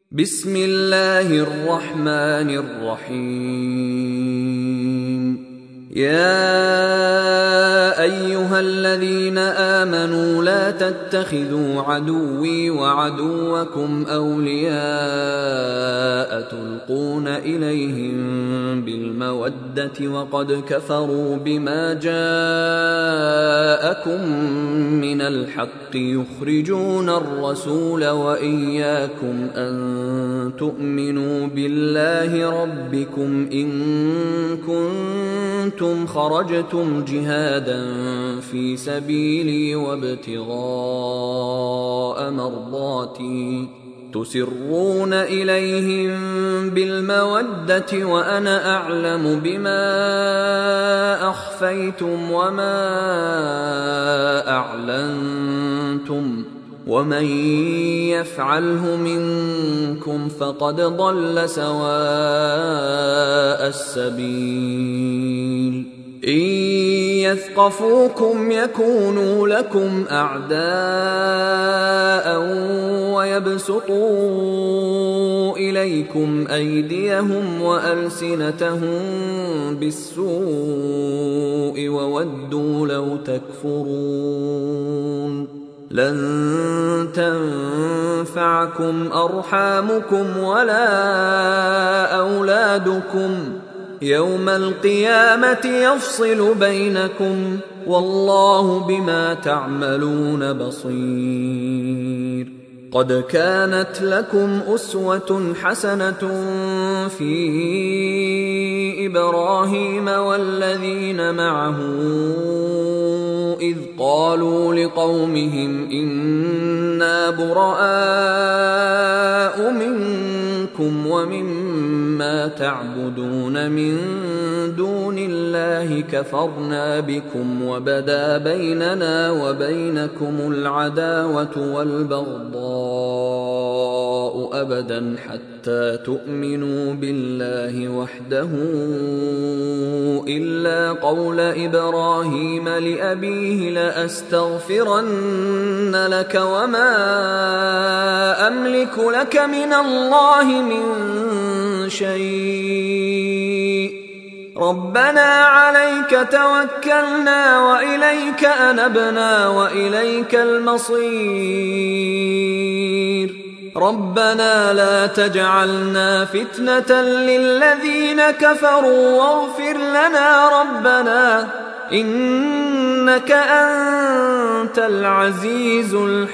بسم الله الرحمن الرحيم. يا أيها الذين آمنوا لا تتخذوا عدوي وعدوكم أولياء تلقون إليهم بالمودة وقد كفروا بما جاءكم من الحق يخرجون الرسول وإياكم أن تؤمنوا بالله ربكم إن كنتم خرجتم جهادا في سبيلي وابتغاء مرضاتي تسرون إليهم بالمودة وأنا أعلم بما أخفيتم وما أعلنتم ومن يفعله منكم فقد ضل سواء السبيل. إن يثقفوكم يكونوا لكم أعداء ويبسطوا إليكم أيديهم وألسنتهم بالسوء وودوا لو تكفرون. لن تنفعكم أرحامكم ولا أولادكم يوم القيامة يفصل بينكم والله بما تعملون بصير. قد كانت لكم أسوة حسنة في إبراهيم والذين معه إذ قالوا لقومهم إنا براء منكم ومما تعبدون من دون الله كفرنا بكم وبدا بيننا وبينكم العداوة والبغضاء أبدا حتى تؤمنوا بالله وحده إلا قول إبراهيم لأبيه لأستغفرن لك وما أملك لك من الله من شيء ربنا عليك توكلنا وإليك أنبنا وإليك المصير. ربنا لا تجعلنا فتنة للذين كفروا واغفر لنا ربنا إنك أنت العزيز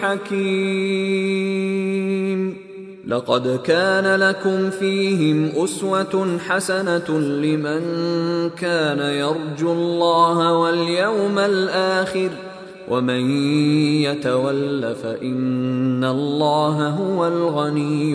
الحكيم. لقد كان لكم فيهم أسوة حسنة لمن كان يرجو الله واليوم الآخر ومن يتول فإن الله هو الغني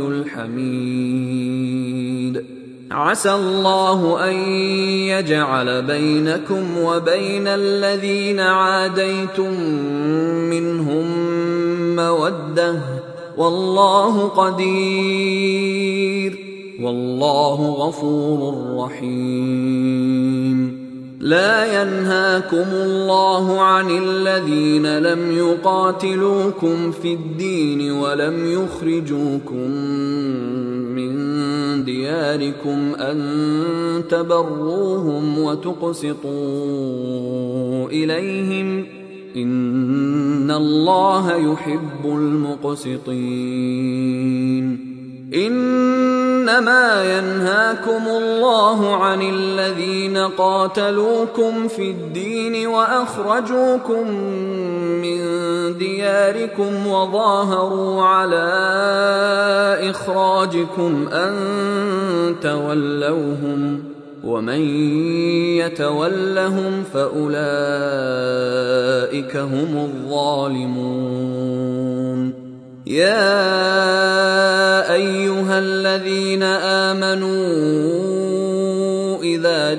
الحميد. عسى الله أن يجعل بينكم وبين الذين عاديتم منهم مودة والله قدير والله غفور رحيم. لا ينهاكم الله عن الذين لم يقاتلوكم في الدين ولم يخرجوكم من دياركم أن تبروهم وتقسطوا إليهم إن الله يحب المقسطين. إنما ينهاكم الله عن الذين قاتلوكم في الدين وأخرجوكم من دياركم وظاهروا على إخراجكم أن تولوهم ومن يتولهم فأولئك هم الظالمون. يا أيها الذين آمنوا إذا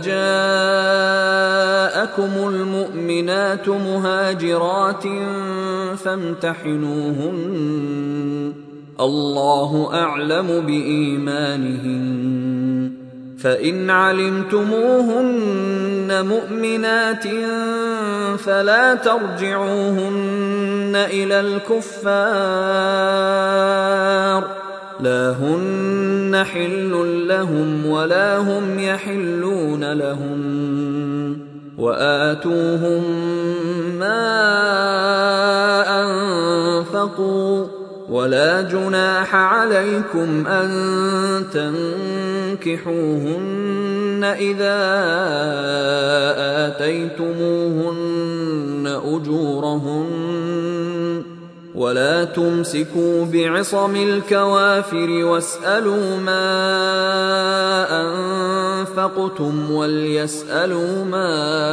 جاءكم المؤمنات مهاجرات فامتحنوهن الله أعلم بإيمانهن فإن علمتموهن مؤمنات فلا ترجعوهن إلى الكفار لا هن حل لهم ولا هم يحلون لهم وآتوهم ما أنفقوا ولا جناح عليكم أن تنكحوهن إذا آتيتموهن أجورهن ولا تمسكوا بعصم الكوافر واسألوا ما أنفقتم وليسألوا ما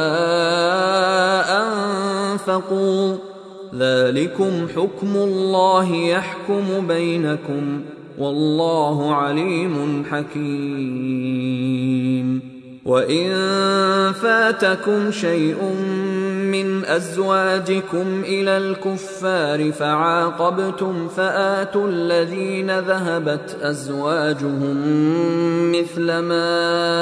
أنفقوا ذلكم حكم الله يحكم بينكم والله عليم حكيم. وإن فاتكم شيء من أزواجكم إلى الكفار فعاقبتم فآتوا الذين ذهبت أزواجهم مثل ما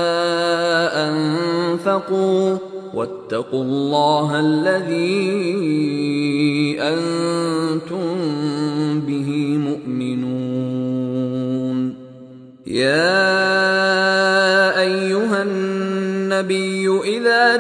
أنفقوا واتقوا الله الذي أنتم به مؤمنون. يا أيها النبي إذا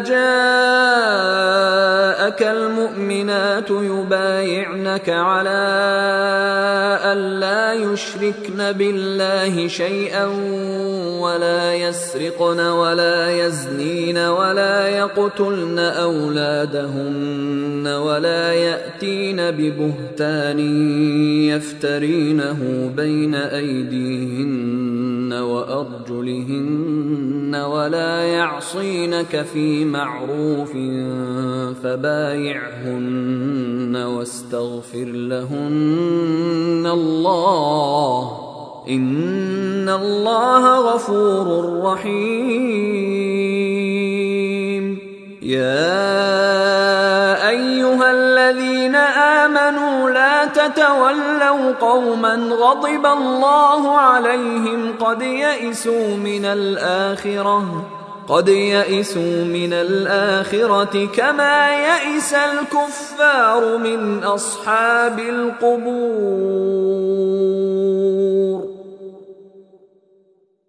جاءك المؤمنات يبايعنك على ألا يشركن بالله شيئا ولا يسرقن ولا يزنين ولا يقتلن أولادهن ولا يأتين ببهتان يفترينه بين أيديهن وأرجلهن ولا يعصينك في معروف فبايعهن واستغفر لهن الله إن الله غفور رحيم. يا أيها الذين آمنوا لا تتولوا قوما غضب الله عليهم قد يئسوا من الآخرة كما يئس الكفار من أصحاب القبور.